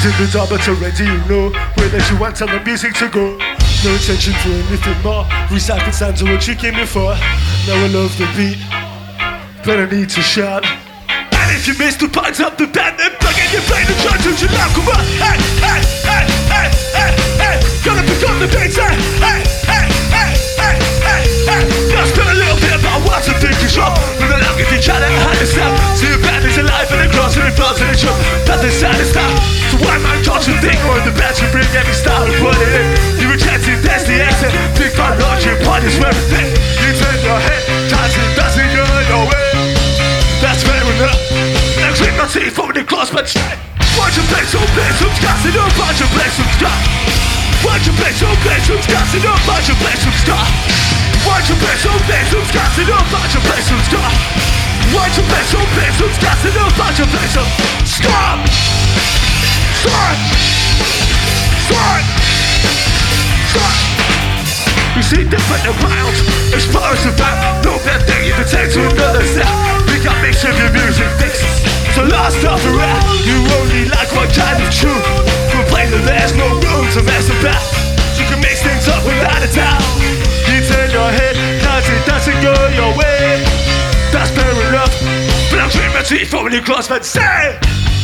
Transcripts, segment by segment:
in the dark, but already you know where that you want the music to go. No attention for anything more. Recycled sounds are what you came here for. Now I love the beat, but I need to shout. And if you miss the parts of the band, then plug in your brain and try to chill out. Come on, hey, hey, hey, hey, hey, hey. Gotta pick up the bass, hey, hey, hey, hey, hey, hey, hey. Now spin a little bit about what's a big control. With a love if you try to understand. See your band is alive and it grows and it flows and it shows. Nothing satisfied. So why man can't you think more the best you bring every style and put it in? You were chanting, that's the accent. Big fun launch, your party's for everything. You turn your head, dancing your way. That's fair enough. Now click my teeth over the glass, but watch your play some scars and don't watch your play some scars. Watch your play some scars and don't watch your play some scars. Watch your play some scars and don't watch your play some scars. Watch your play some scars and don't watch your play some scars. Start! Start! Start! We see different amounts, as far as about. No bad thing if it takes to another sound. We got mix of your music fixes, so lost stuff around. You only like one kind of truth. Complain that there's no room to mess about. You can mix things up without a doubt. You turn your head, cause it doesn't go your way. That's fair enough, but I'm treating my teeth over the glass, but say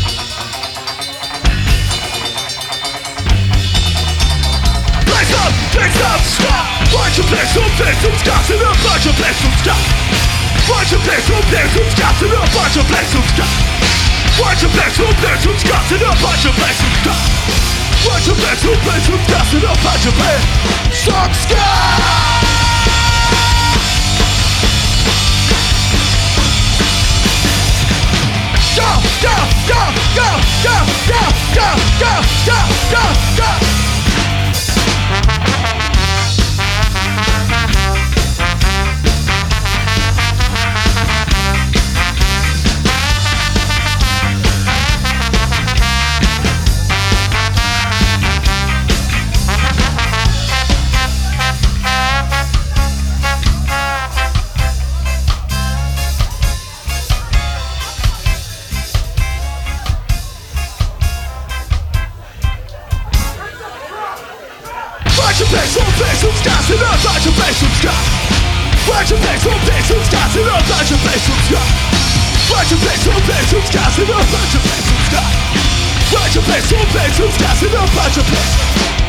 Play some stuff. Watch you play some scars and up. Watch you play some stuff. Watch you play some scars and up. Watch you play some stuff. Watch you play some scars and up. Watch you play some stuff. Watch you play some scars and up. Watch you play some scars. Go, go, go, go, go, go, go, go, go, go, go. Watch you play some scars and up. Watch you play some scars. Watch you play some scars and up. Watch you play some scars. Watch you play some scars and up. Watch you play some scars. Watch you play some scars and up. Watch you play.